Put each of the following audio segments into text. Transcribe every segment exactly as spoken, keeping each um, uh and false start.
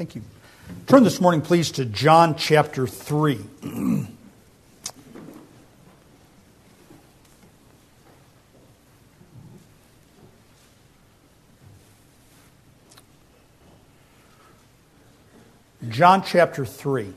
Thank you. Turn this morning, please, to John chapter three. John chapter three.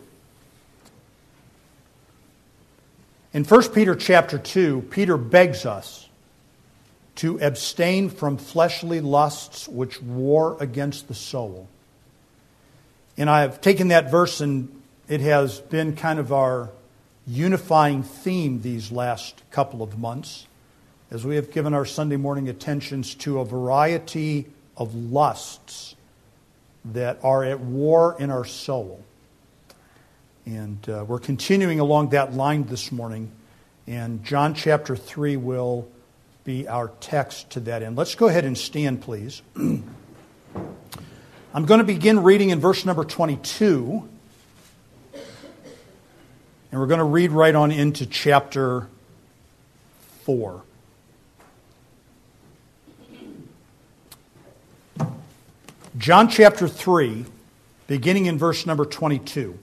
In First Peter chapter two, Peter begs us to abstain from fleshly lusts which war against the soul. And I have taken that verse, and it has been kind of our unifying theme these last couple of months, as we have given our Sunday morning attentions to a variety of lusts that are at war in our soul. And uh, we're continuing along that line this morning, and John chapter three will be our text to that end. Let's go ahead and stand, please. I'm going to begin reading in verse number twenty-two, and we're going to read right on into chapter four. John chapter three, beginning in verse number twenty-two.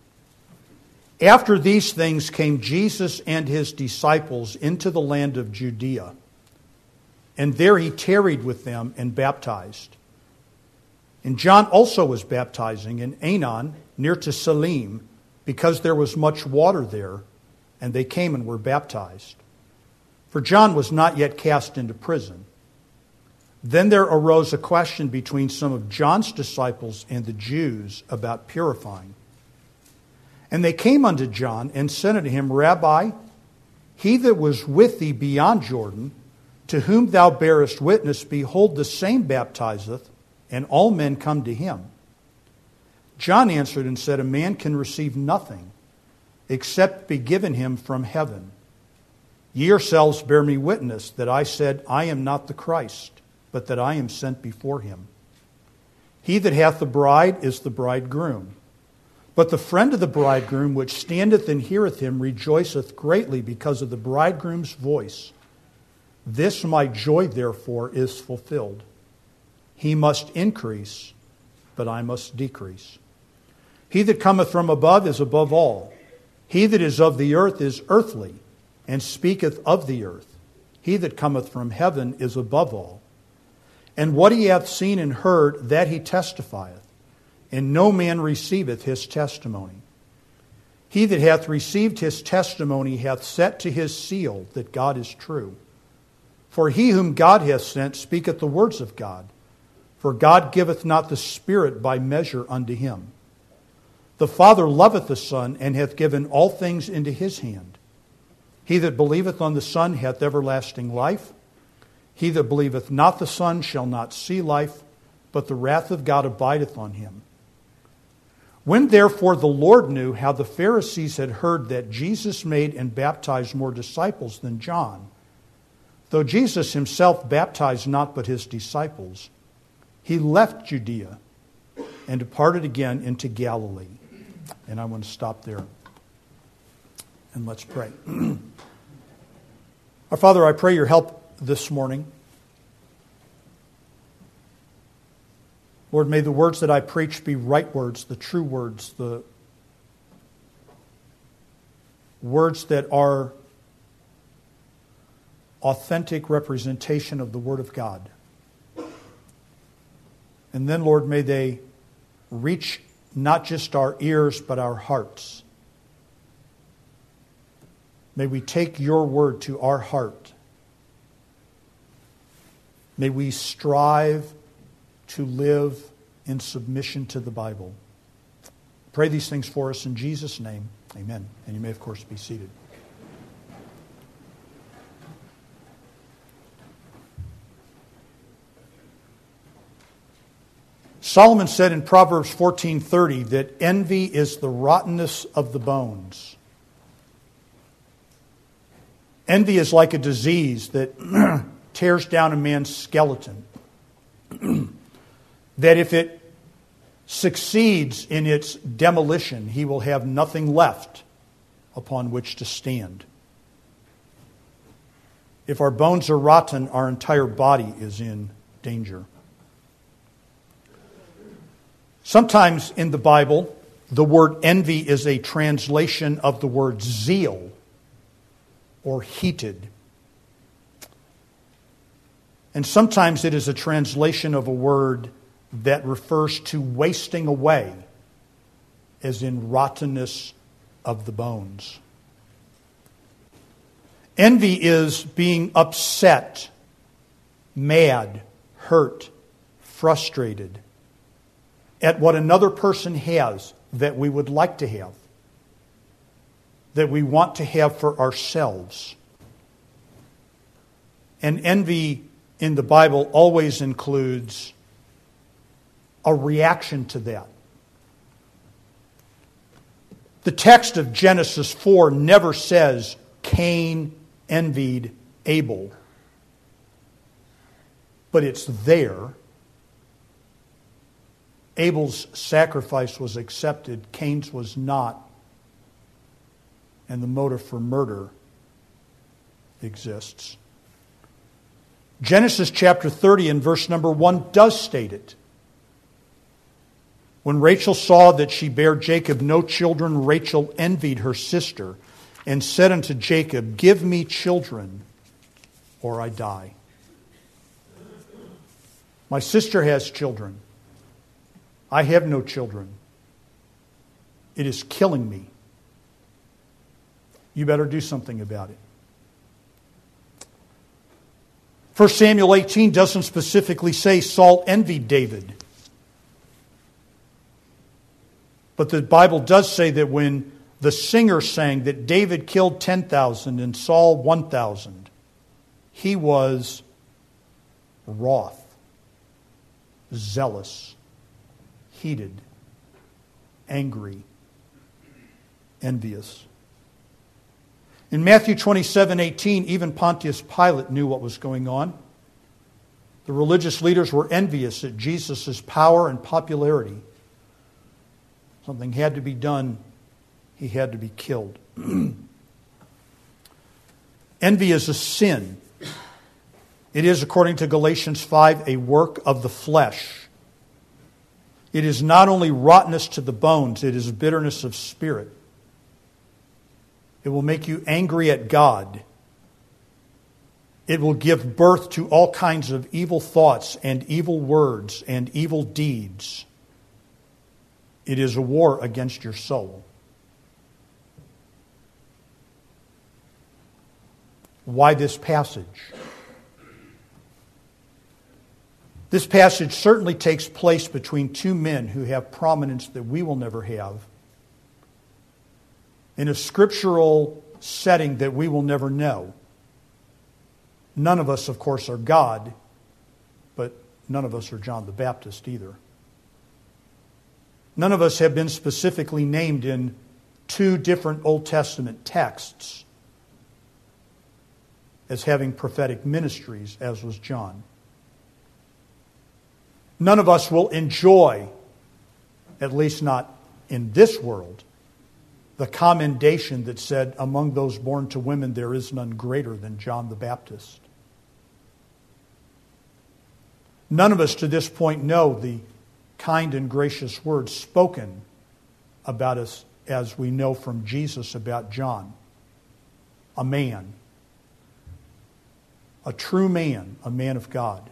After these things came Jesus and his disciples into the land of Judea, and there he tarried with them and baptized. And John also was baptizing in Aenon, near to Salim, because there was much water there, and they came and were baptized. For John was not yet cast into prison. Then there arose a question between some of John's disciples and the Jews about purifying. And they came unto John and said unto him, Rabbi, he that was with thee beyond Jordan, to whom thou bearest witness, behold, the same baptizeth, and all men come to him. John answered and said, A man can receive nothing except be given him from heaven. Ye yourselves bear me witness that I said, I am not the Christ, but that I am sent before him. He that hath the bride is the bridegroom. But the friend of the bridegroom, which standeth and heareth him, rejoiceth greatly because of the bridegroom's voice. This my joy, therefore, is fulfilled. He must increase, but I must decrease. He that cometh from above is above all. He that is of the earth is earthly, and speaketh of the earth. He that cometh from heaven is above all. And what he hath seen and heard, that he testifieth, and no man receiveth his testimony. He that hath received his testimony hath set to his seal that God is true. For he whom God hath sent speaketh the words of God. For God giveth not the Spirit by measure unto him. The Father loveth the Son, and hath given all things into his hand. He that believeth on the Son hath everlasting life. He that believeth not the Son shall not see life, but the wrath of God abideth on him. When therefore the Lord knew how the Pharisees had heard that Jesus made and baptized more disciples than John, though Jesus himself baptized not but his disciples, he left Judea and departed again into Galilee. And I want to stop there. And let's pray. Our Father, I pray your help this morning. Lord, may the words that I preach be right words, the true words, the words that are authentic representation of the Word of God. And then, Lord, may they reach not just our ears, but our hearts. May we take your word to our heart. May we strive to live in submission to the Bible. Pray these things for us in Jesus' name. Amen. And you may, of course, be seated. Solomon said in Proverbs fourteen thirty that envy is the rottenness of the bones. Envy is like a disease that tears down a man's skeleton. That if it succeeds in its demolition, he will have nothing left upon which to stand. If our bones are rotten, our entire body is in danger. Sometimes in the Bible, the word envy is a translation of the word zeal or heated. And sometimes it is a translation of a word that refers to wasting away, as in rottenness of the bones. Envy is being upset, mad, hurt, frustrated at what another person has that we would like to have, that we want to have for ourselves. And envy in the Bible always includes a reaction to that. The text of Genesis four never says Cain envied Abel, but it's there. Abel's sacrifice was accepted, Cain's was not, and the motive for murder exists. Genesis chapter thirty and verse number one does state it. When Rachel saw that she bare Jacob no children, Rachel envied her sister and said unto Jacob, give me children, or I die. My sister has children. I have no children. It is killing me. You better do something about it. First Samuel eighteen doesn't specifically say Saul envied David. But the Bible does say that when the singer sang that David killed ten thousand and Saul one thousand, he was wroth, zealous, heated, angry, envious. In Matthew twenty-seven eighteen, even Pontius Pilate knew what was going on. The religious leaders were envious at Jesus' power and popularity. Something had to be done. He had to be killed. Envy is a sin. It is, according to Galatians five, a work of the flesh. It is not only rottenness to the bones, it is bitterness of spirit. It will make you angry at God. It will give birth to all kinds of evil thoughts and evil words and evil deeds. It is a war against your soul. Why this passage? This passage certainly takes place between two men who have prominence that we will never have, in a scriptural setting that we will never know. None of us, of course, are God, but none of us are John the Baptist either. None of us have been specifically named in two different Old Testament texts as having prophetic ministries, as was John. None of us will enjoy, at least not in this world, the commendation that said, among those born to women there is none greater than John the Baptist. None of us to this point know the kind and gracious words spoken about us as we know from Jesus about John. A man. A true man, a man of God.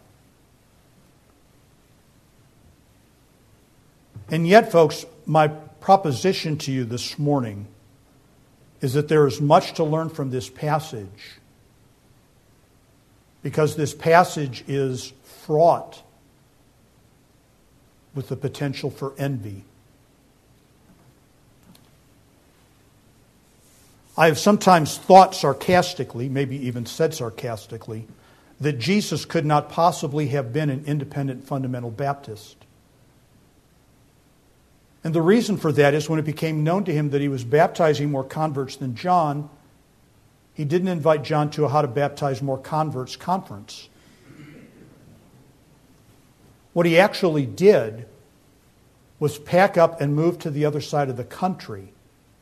And yet, folks, my proposition to you this morning is that there is much to learn from this passage, because this passage is fraught with the potential for envy. I have sometimes thought sarcastically, maybe even said sarcastically, that Jesus could not possibly have been an independent fundamental Baptist. And the reason for that is when it became known to him that he was baptizing more converts than John, he didn't invite John to a How to Baptize More Converts conference. What he actually did was pack up and move to the other side of the country.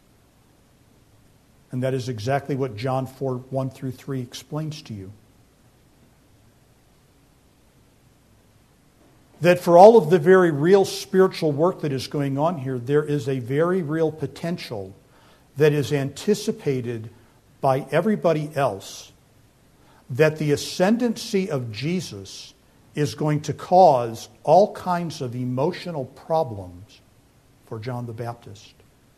And that is exactly what John four, one through three explains to you. that for all of the very real spiritual work that is going on here, there is a very real potential that is anticipated by everybody else, that the ascendancy of Jesus is going to cause all kinds of emotional problems for John the Baptist.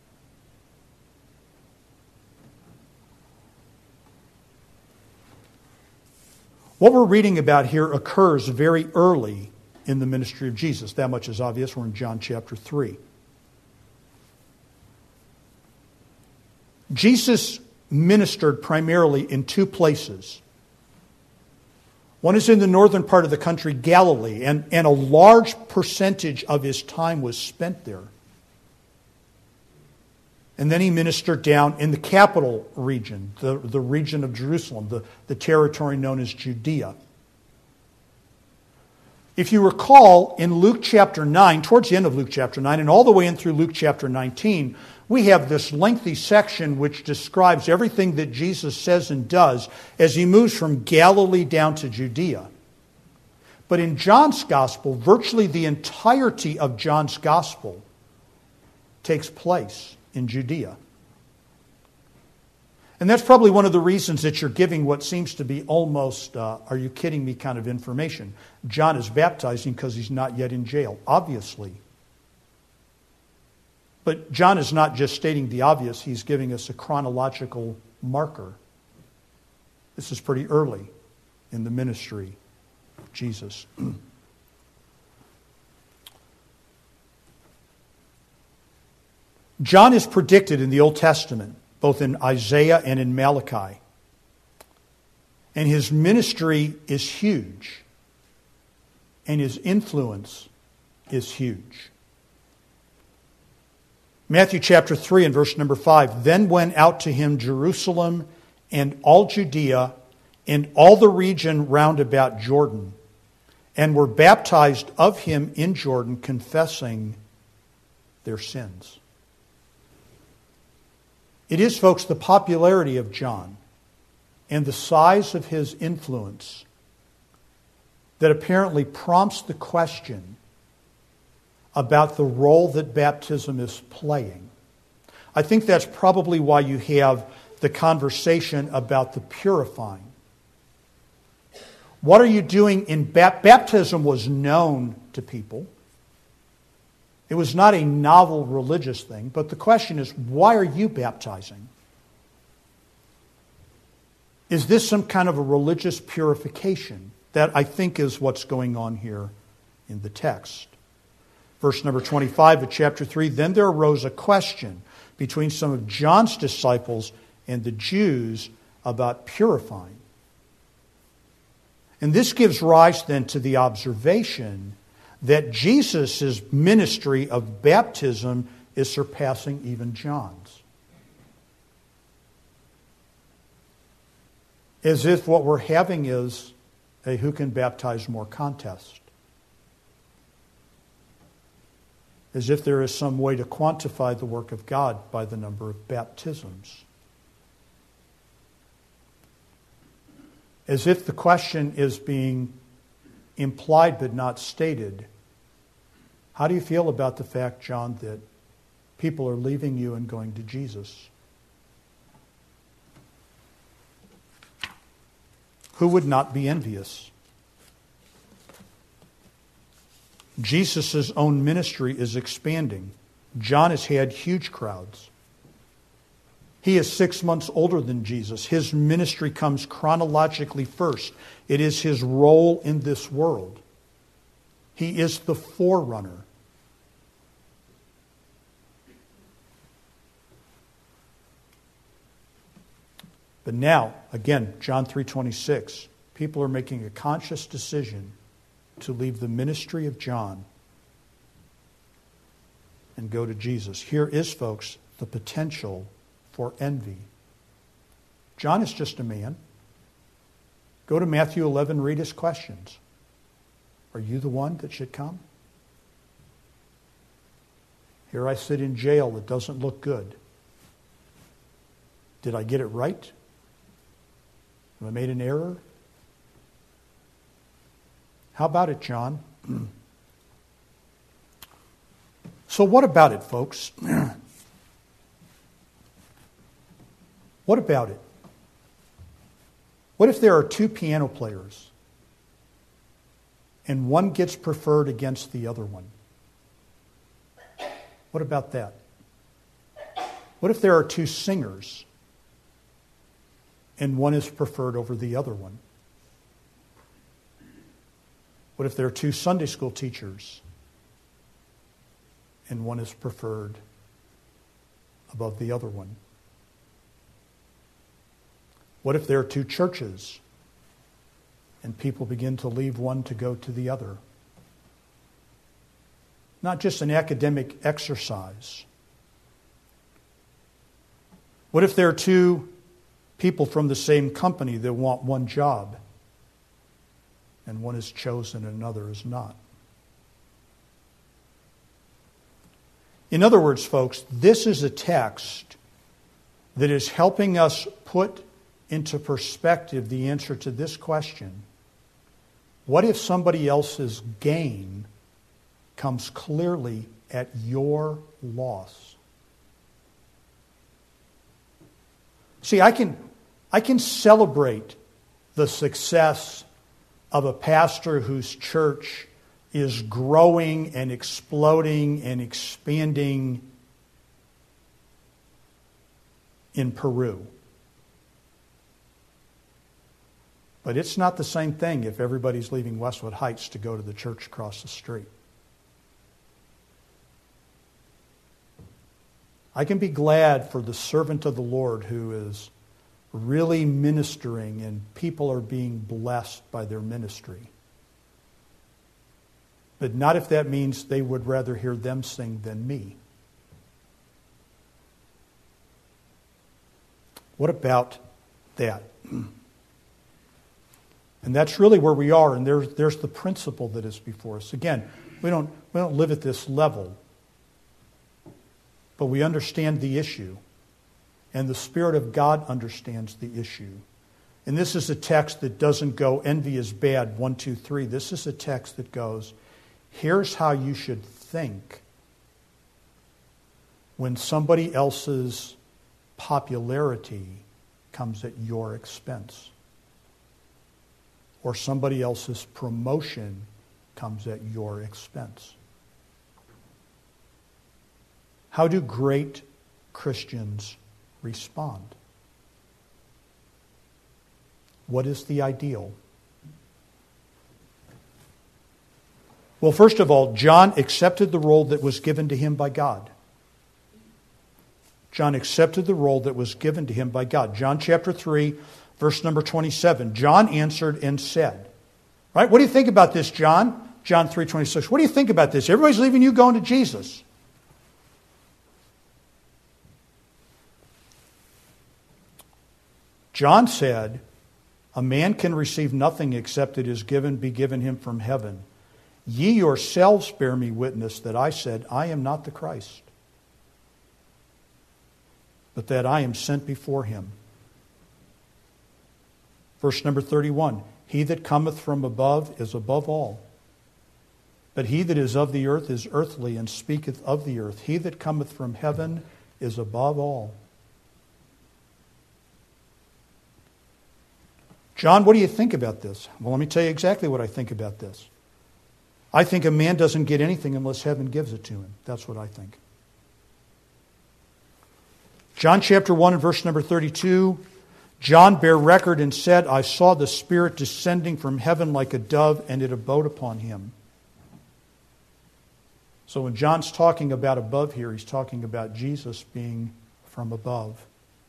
What we're reading about here occurs very early in the ministry of Jesus. That much is obvious. We're in John chapter three. Jesus ministered primarily in two places. One is in the northern part of the country, Galilee, and, and a large percentage of his time was spent there. And then he ministered down in the capital region, the, the region of Jerusalem, the, the territory known as Judea. If you recall, in Luke chapter nine, towards the end of Luke chapter nine, and all the way in through Luke chapter nineteen, we have this lengthy section which describes everything that Jesus says and does as he moves from Galilee down to Judea. But in John's gospel, virtually the entirety of John's gospel takes place in Judea. And that's probably one of the reasons that you're giving what seems to be almost, uh, are you kidding me kind of information. John is baptizing because he's not yet in jail, obviously. But John is not just stating the obvious, he's giving us a chronological marker. This is pretty early in the ministry of Jesus. John is predicted in the Old Testament, both in Isaiah and in Malachi. And his ministry is huge. And his influence is huge. Matthew chapter three and verse number five. Then went out to him Jerusalem and all Judea and all the region round about Jordan, and were baptized of him in Jordan, confessing their sins. It is, folks, the popularity of John and the size of his influence that apparently prompts the question about the role that baptism is playing. I think that's probably why you have the conversation about the purifying. What are you doing in baptism? Baptism was known to people. It was not a novel religious thing, but the question is, why are you baptizing? Is this some kind of a religious purification? That, I think, is what's going on here in the text. Verse number twenty-five of chapter three, then there arose a question between some of John's disciples and the Jews about purifying. And this gives rise then to the observation that Jesus' ministry of baptism is surpassing even John's. As if what we're having is a who can baptize more contest. As if there is some way to quantify the work of God by the number of baptisms. As if the question is being implied but not stated. How do you feel about the fact, John, that people are leaving you and going to Jesus? Who would not be envious? Jesus' own ministry is expanding. John has had huge crowds. He is six months older than Jesus. His ministry comes chronologically first. It is his role in this world. He is the forerunner. But now, again, John three twenty-six, people are making a conscious decision to leave the ministry of John and go to Jesus. Here is, folks, the potential for envy. John is just a man. Go to Matthew eleven, read his questions. Are you the one that should come? Here I sit in jail. It doesn't look good. Did I get it right? Have I made an error? How about it, John? So what about it, folks? What about it? What if there are two piano players and one gets preferred against the other one? What about that? What if there are two singers and one is preferred over the other one? What if there are two Sunday school teachers and one is preferred above the other one? What if there are two churches and people begin to leave one to go to the other? Not just an academic exercise. What if there are two people from the same company that want one job and one is chosen and another is not? In other words, folks, this is a text that is helping us put into perspective the answer to this question. What if somebody else's gain comes clearly at your loss? See, I can, I can celebrate the success of a pastor whose church is growing and exploding and expanding in Peru. But it's not the same thing if everybody's leaving Westwood Heights to go to the church across the street. I can be glad for the servant of the Lord who is really ministering and people are being blessed by their ministry. But not if that means they would rather hear them sing than me. What about that? And that's really where we are, and there's, there's the principle that is before us. Again, we don't, we don't live at this level, but we understand the issue, and the Spirit of God understands the issue. And this is a text that doesn't go, envy is bad, one, two, three. This is a text that goes, here's how you should think when somebody else's popularity comes at your expense, or somebody else's promotion comes at your expense. How do great Christians respond? What is the ideal? Well, first of all, John accepted the role that was given to him by God. John accepted the role that was given to him by God. John chapter three, verse number twenty-seven. John answered and said, right? What do you think about this, John? John three twenty-six. What do you think about this? Everybody's leaving you going to Jesus. John said, a man can receive nothing except it is given, be given him from heaven. Ye yourselves bear me witness that I said, I am not the Christ, but that I am sent before him. Verse number thirty-one, he that cometh from above is above all. But he that is of the earth is earthly, and speaketh of the earth. He that cometh from heaven is above all. John, what do you think about this? Well, let me tell you exactly what I think about this. I think a man doesn't get anything unless heaven gives it to him. That's what I think. John chapter one and verse number thirty-two, John bare record and said, I saw the Spirit descending from heaven like a dove, and it abode upon him. So when John's talking about above here, he's talking about Jesus being from above.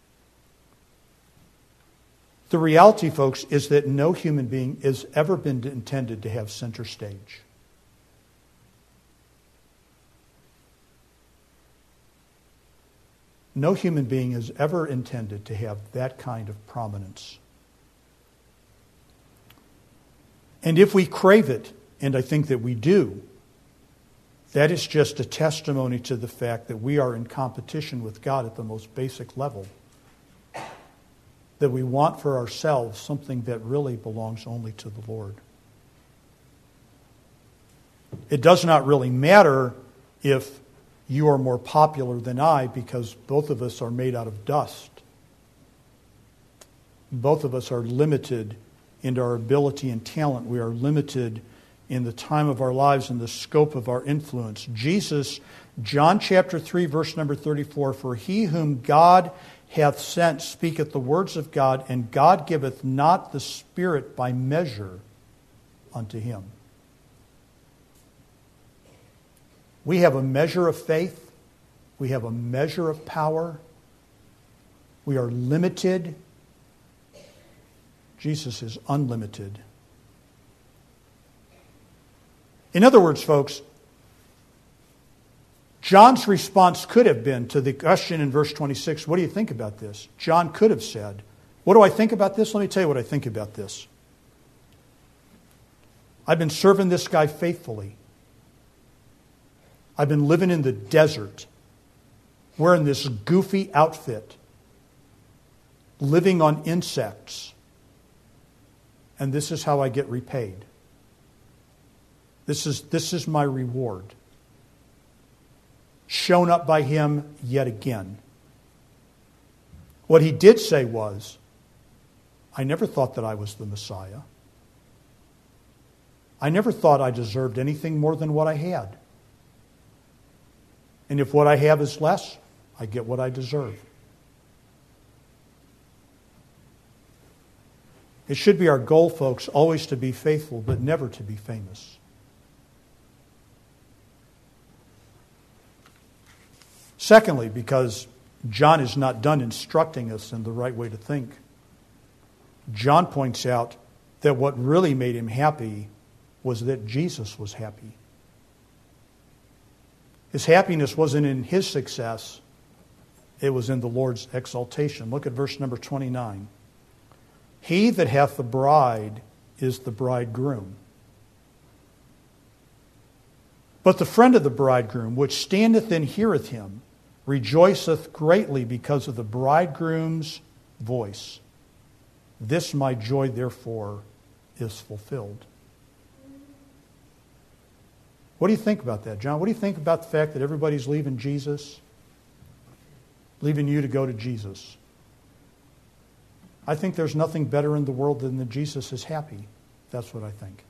The reality, folks, is that no human being has ever been intended to have center stage. No human being is ever intended to have that kind of prominence. And if we crave it, and I think that we do, that is just a testimony to the fact that we are in competition with God at the most basic level. That we want for ourselves something that really belongs only to the Lord. It does not really matter if you are more popular than I because both of us are made out of dust. Both of us are limited in our ability and talent. We are limited in the time of our lives and the scope of our influence. Jesus, John chapter three, verse number thirty-four, for he whom God hath sent speaketh the words of God, and God giveth not the Spirit by measure unto him. We have a measure of faith. We have a measure of power. We are limited. Jesus is unlimited. In other words, folks, John's response could have been to the question in verse twenty-six, what do you think about this? John could have said, what do I think about this? Let me tell you what I think about this. I've been serving this guy faithfully. I've been living in the desert, wearing this goofy outfit, living on insects, and this is how I get repaid. This is, this is my reward. Shown up by him yet again. What he did say was, I never thought that I was the Messiah. I never thought I deserved anything more than what I had. And if what I have is less, I get what I deserve. It should be our goal, folks, always to be faithful, but never to be famous. Secondly, because John is not done instructing us in the right way to think, John points out that what really made him happy was that Jesus was happy. His happiness wasn't in his success, it was in the Lord's exaltation. Look at verse number twenty-nine. He that hath the bride is the bridegroom. But the friend of the bridegroom, which standeth and heareth him, rejoiceth greatly because of the bridegroom's voice. This my joy, therefore, is fulfilled. What do you think about that, John? What do you think about the fact that everybody's leaving Jesus? Leaving you to go to Jesus? I think there's nothing better in the world than that Jesus is happy. That's what I think.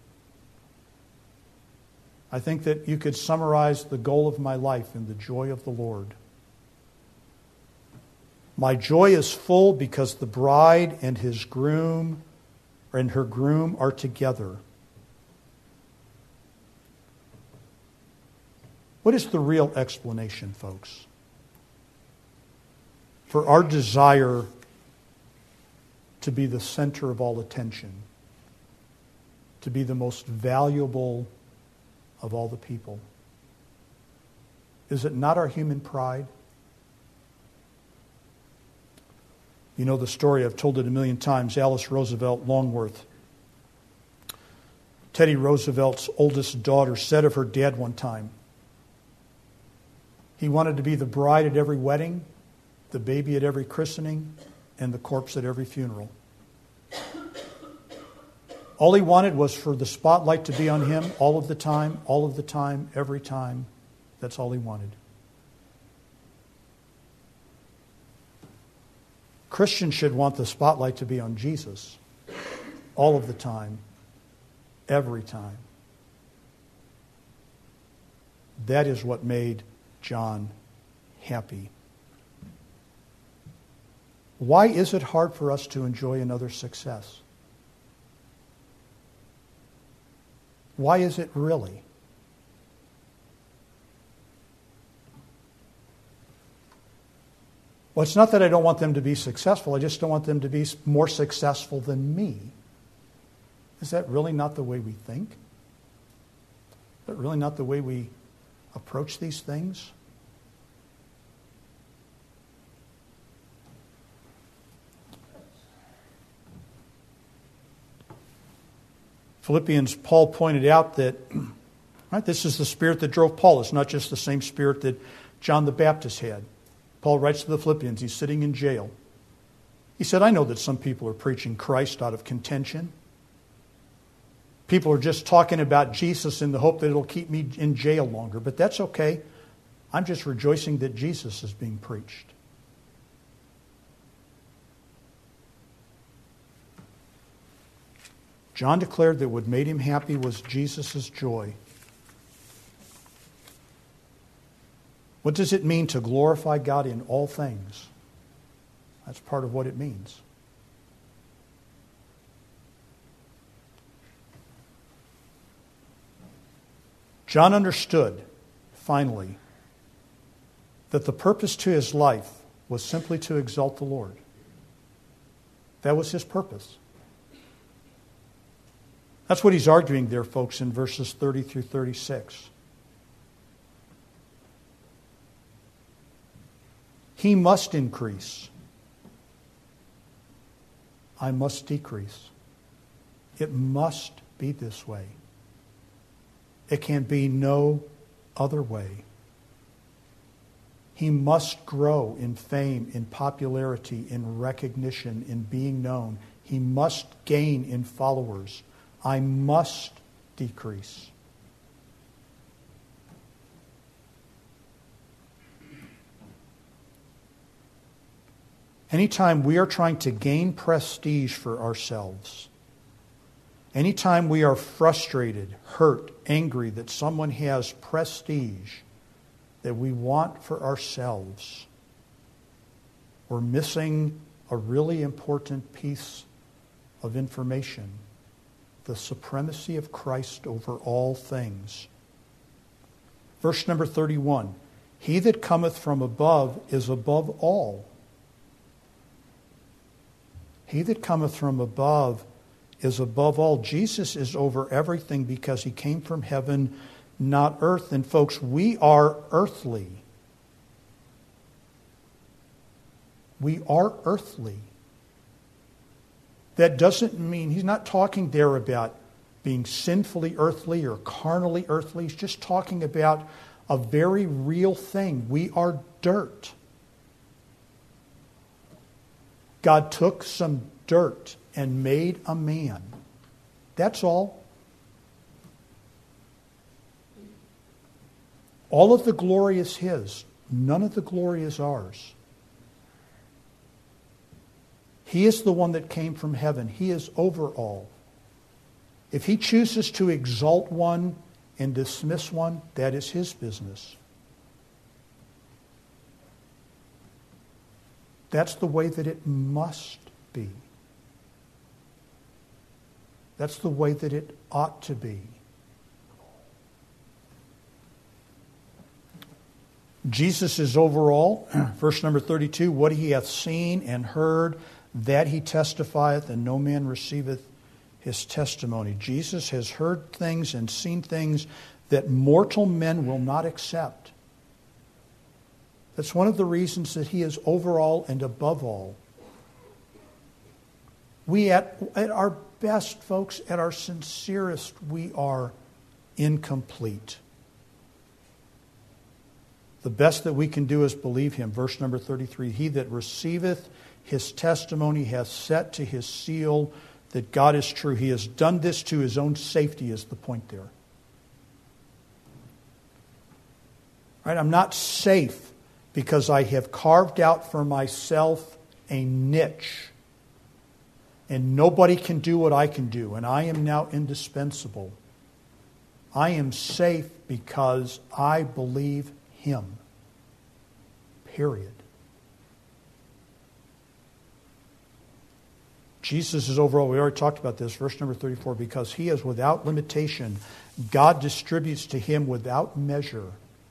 I think that you could summarize the goal of my life in the joy of the Lord. My joy is full because the bride and his groom and her groom are together. What is the real explanation, folks, for our desire to be the center of all attention, to be the most valuable of all the people? Is it not our human pride? You know the story, I've told it a million times. Alice Roosevelt Longworth, Teddy Roosevelt's oldest daughter, said of her dad one time, he wanted to be the bride at every wedding, the baby at every christening, and the corpse at every funeral. All he wanted was for the spotlight to be on him all of the time, all of the time, every time. That's all he wanted. Christians should want the spotlight to be on Jesus all of the time, every time. That is what made John happy. Why is it hard for us to enjoy another's success? Why is it really? Well, it's not that I don't want them to be successful. I just don't want them to be more successful than me. Is that really not the way we think? Is that really not the way we approach these things? Philippians, Paul pointed out that right, this is the spirit that drove Paul. It's not just the same spirit that John the Baptist had. Paul writes to the Philippians, he's sitting in jail. He said, I know that some people are preaching Christ out of contention. People are just talking about Jesus in the hope that it'll keep me in jail longer, but that's okay. I'm just rejoicing that Jesus is being preached. John declared that what made him happy was Jesus' joy. What does it mean to glorify God in all things? That's part of what it means. John understood, finally, that the purpose to his life was simply to exalt the Lord. That was his purpose. That's what he's arguing there, folks, in verses thirty through thirty-six. He must increase. I must decrease. It must be this way. It can be no other way. He must grow in fame, in popularity, in recognition, in being known. He must gain in followers. I must decrease. Anytime we are trying to gain prestige for ourselves, anytime we are frustrated, hurt, angry that someone has prestige that we want for ourselves, we're missing a really important piece of information: the supremacy of Christ over all things. Verse number thirty-one, he that cometh from above is above all. He that cometh from above is above all. Jesus is over everything because he came from heaven, not earth. And folks, we are earthly. We are earthly. That doesn't mean, he's not talking there about being sinfully earthly or carnally earthly. He's just talking about a very real thing. We are dirt. God took some dirt and made a man. That's all. All of the glory is his. None of the glory is ours. He is the one that came from heaven. He is over all. If he chooses to exalt one and dismiss one, that is his business. That's the way that it must be. That's the way that it ought to be. Jesus is over all. Verse number thirty-two, what he hath seen and heard, that he testifieth, and no man receiveth his testimony. Jesus has heard things and seen things that mortal men will not accept. That's one of the reasons that he is over all and above all. We, at, at our best, folks, at our sincerest, we are incomplete. The best that we can do is believe him. Verse number thirty-three, he that receiveth his testimony hath set to his seal that God is true. He has done this to his own safety, is the point there. Right? I'm not safe because I have carved out for myself a niche. And nobody can do what I can do. And I am now indispensable. I am safe because I believe him. Period. Jesus is over all. We already talked about this. Verse number thirty-four. Because he is without limitation. God distributes to him without measure.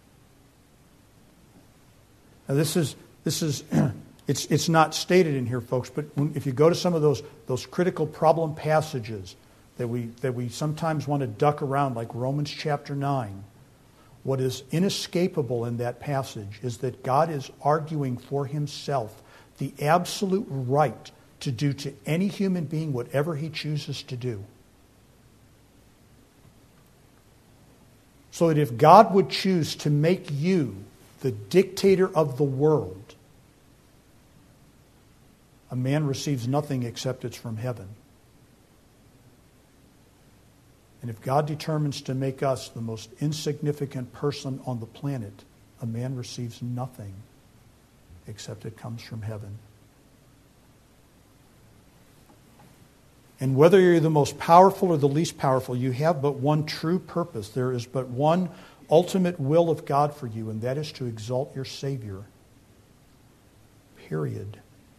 Now this is this is it's it's not stated in here, folks. But when, if you go to some of those those critical problem passages that we that we sometimes want to duck around, like Romans chapter nine, what is inescapable in that passage is that God is arguing for himself the absolute right to do to any human being whatever he chooses to do. So that if God would choose to make you the dictator of the world, a man receives nothing except it's from heaven. And if God determines to make us the most insignificant person on the planet, a man receives nothing except it comes from heaven. And whether you're the most powerful or the least powerful, you have but one true purpose. There is but one ultimate will of God for you, and that is to exalt your Savior. Period.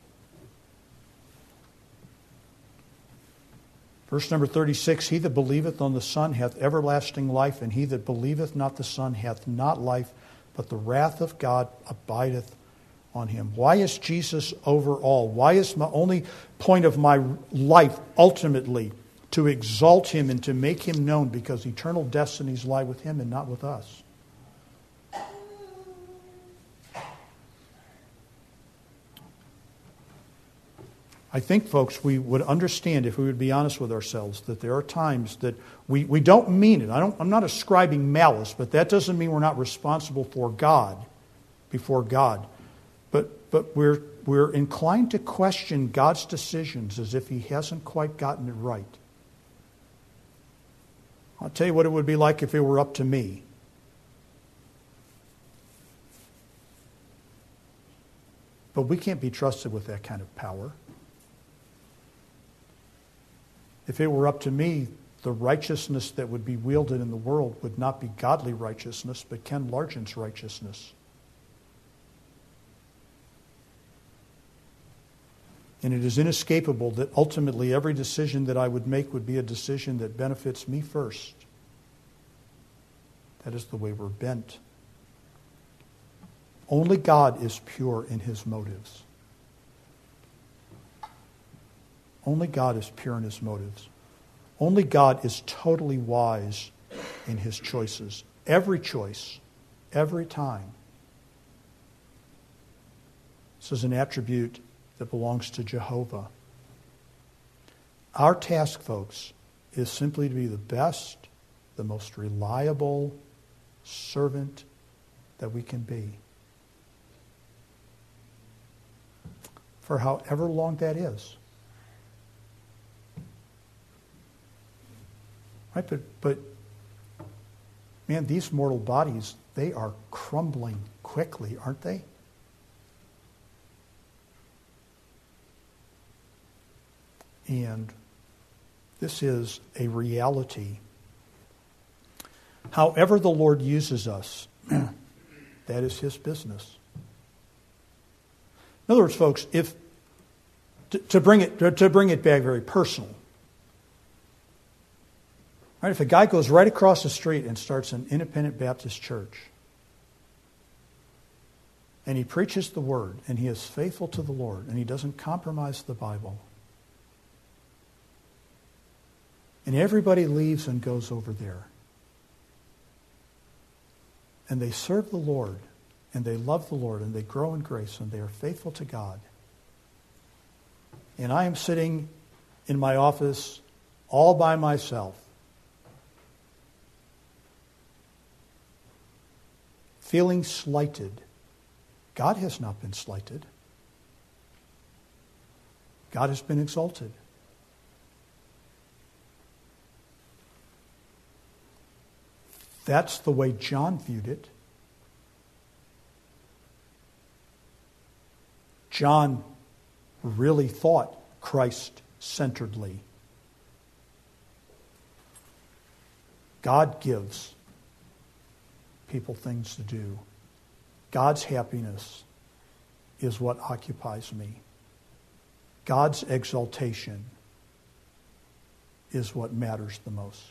Verse number thirty-six, he that believeth on the Son hath everlasting life, and he that believeth not the Son hath not life, but the wrath of God abideth on him. Why is Jesus over all? Why is my only point of my life ultimately to exalt him and to make him known? Because eternal destinies lie with him and not with us. I think, folks, we would understand if we would be honest with ourselves that there are times that we, we don't mean it. I don't, I'm not ascribing malice, but that doesn't mean we're not responsible for God, before God. But but we're we're inclined to question God's decisions as if he hasn't quite gotten it right. I'll tell you what it would be like if it were up to me. But we can't be trusted with that kind of power. If it were up to me, the righteousness that would be wielded in the world would not be godly righteousness, but Ken Largent's righteousness. And it is inescapable that ultimately every decision that I would make would be a decision that benefits me first. That is the way we're bent. Only God is pure in his motives. Only God is pure in his motives. Only God is totally wise in his choices. Every choice, every time. This is an attribute that belongs to Jehovah. Our task, folks, is simply to be the best, the most reliable servant that we can be. For however long that is. Right, but, but, man, these mortal bodies, they are crumbling quickly, aren't they? And this is a reality. However the Lord uses us, that is his business. In other words, folks, if to, to bring it to, to bring it back very personal. Right, if a guy goes right across the street and starts an independent Baptist church, and he preaches the word, and he is faithful to the Lord, and he doesn't compromise the Bible, and everybody leaves and goes over there, and they serve the Lord, and they love the Lord, and they grow in grace, and they are faithful to God, and I am sitting in my office all by myself, feeling slighted. God has not been slighted. God has been exalted. That's the way John viewed it. John really thought Christ-centeredly. God gives people things to do. God's happiness is what occupies me. God's exaltation is what matters the most.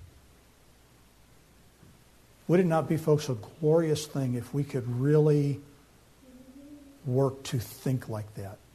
Would it not be, folks, a glorious thing if we could really work to think like that?